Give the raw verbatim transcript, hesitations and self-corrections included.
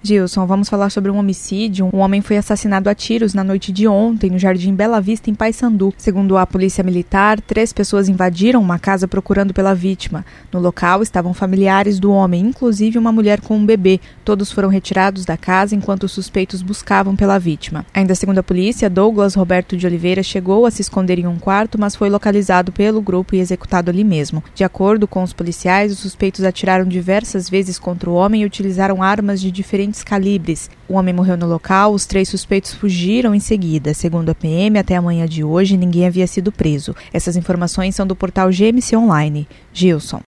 Gilson, vamos falar sobre um homicídio. Um homem foi assassinado a tiros na noite de ontem no Jardim Bela Vista, em Paysandu. Segundo a polícia militar, três pessoas invadiram uma casa procurando pela vítima. No local estavam familiares do homem, inclusive uma mulher com um bebê. Todos foram retirados da casa enquanto os suspeitos buscavam pela vítima. Ainda segundo a polícia, Douglas Roberto de Oliveira chegou a se esconder em um quarto, mas foi localizado pelo grupo e executado ali mesmo. De acordo com os policiais, os suspeitos atiraram diversas vezes contra o homem e utilizaram armas de diferentes calibres. O homem morreu no local, os três suspeitos fugiram em seguida. Segundo a P M, até a manhã de hoje, ninguém havia sido preso. Essas informações são do portal G M C Online. Gilson.